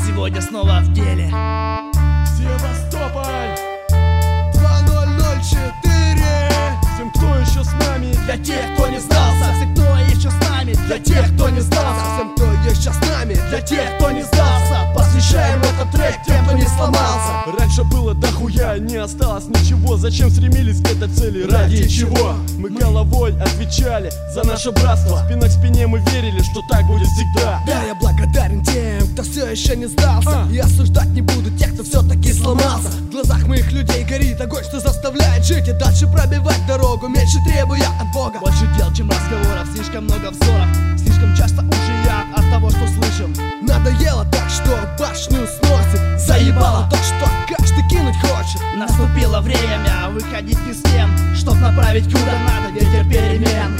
сегодня снова в деле. Севастополь 2004. Всем, кто еще с нами, Для тех, кто не сдался, всем, кто еще с нами. для тех, кто не сдался, всем, кто еще с нами, Для тех, кто не сдался, посвящаем этот трек тем, кто не сломался. Раньше было дохуя, не осталось ничего. Зачем стремились к этой цели, ради чего? Мы головой отвечали за наше братство. Спина к спине мы верили, что так будет всегда. Да, я благодарен тем, кто все еще не сдался. И осуждать не буду тех, кто все-таки сломался. В глазах моих людей горит огонь, что заставляет жить и дальше пробивать дорогу, меньше требуя от Бога. Больше дел, чем разговоров, слишком много взоров. Слишком часто ужиян от того, что слышим. Надоело так, что башню сносит. Заебало то, что каждый кинуть хочет. Наступило время выходить из стен, чтоб направить куда надо ветер перемен.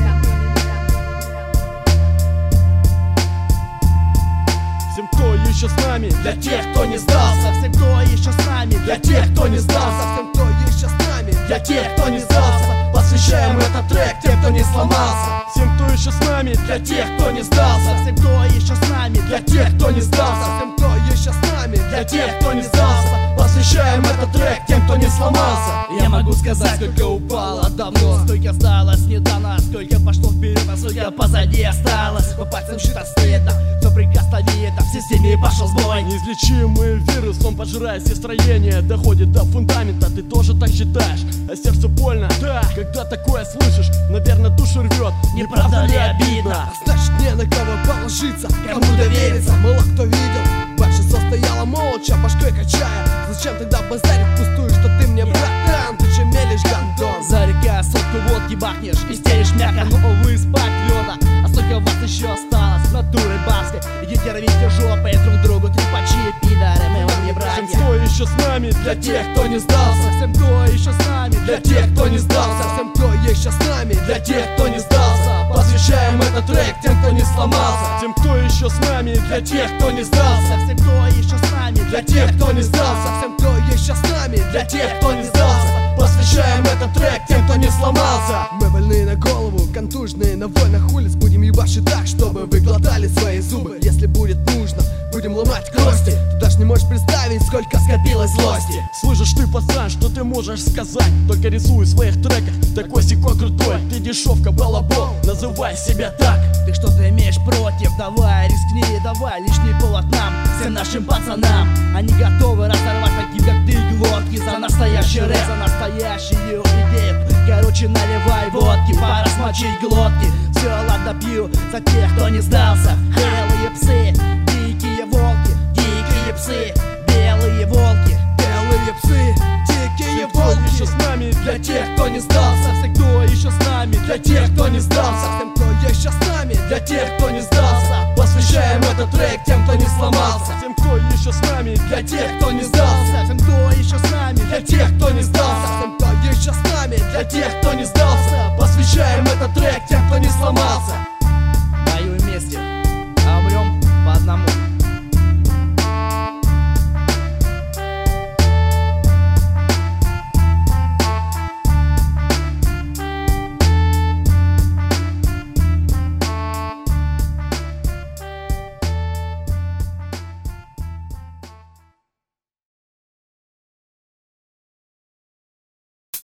Всем, кто еще с нами, Для тех, кто не сдался, всем, кто еще с нами. Для тех, кто не сдался, Всем, кто еще с нами, для тех, кто не сдался, посвящаем этот трек тем, кто не сломался. всем, кто еще с нами, Для тех, кто не сдался, всем, кто еще с нами. Для тех, кто не сдался, Всем, кто еще с нами, для тех, кто не сдался, посвящаем этот трек тем, кто не сломался. Я могу сказать, сколько упало давно, сколько осталось недавно, сколько пошло вперед, а сколько позади осталось. По пальцам считать стыдно, кто прикосновение, в системе пошел сбой. неизлечимый вирус, он пожирает все строения, доходит до фундамента, ты тоже так считаешь. А сердцу больно, да, когда такое слышишь, наверное, душу рвет. Не правда ли обидно? значит не на кого положиться, Кому довериться? Мало кто видел, большинство стояло молча, башкой качая. Зачем тогда базарить впустую, что ты мне братан, ты че мелешь, гандон? За река сотку водки бахнешь, истеришь мягко, но увы, спать твердо. А сколько вас еще осталось, натуры бабской? Идите рвите жопы друг другу, трепачи, пидоры, мы вам не Всем, братья. кто еще с нами, Для тех, кто не сдался, всем, кто еще с нами. Для тех, кто не сдался, Всем, кто еще с нами, для тех, кто не сдался, посвящаем этот трек тем, кто не сломался. всем, кто еще с нами, Для тех, кто не сдался, всем, кто еще с нами. Для тех, кто не сдался, Всем, кто еще с нами, для тех, кто не сдался, посвящаем этот трек тем, кто не сломался. мы больные на голову, контужные на войнах улиц. Будем ебашить так, чтобы вы глотали свои зубы. Если будет нужно, будем ломать кости. Ты даже не можешь представить, сколько скопилось злости. Слышишь ты, пацан, что ты можешь сказать? Только рисуй в своих треках, такой секой крутой. Ты дешевка, балабол, называй себя так. Ты что-то имеешь против? Давай, рискни, давай, лишний повод нам, всем нашим пацанам. Они готовы разорвать таким, как ты, глотки за настоящий рэп, за настоящую идею. Короче, наливай водки, пора смочить глотки. Все, ладно, пью за тех, кто не сдался. Белые псы, дикие волки, дикие псы, белые волки. Белые псы, дикие Всем, кто еще волки. с нами, Для тех, кто не сдался, все, кто еще с нами. Для тех, кто не сдался, Всем, кто еще с нами, для тех, кто не сдался, посвящаем этот трек тем, кто не сломался. всем, кто еще с нами, Для тех, кто не сдался, всем, кто еще с нами. Для тех, кто не сдался, Всем, кто еще с нами, для тех, кто не сдался, посвящаем этот трек тем, кто не сломался.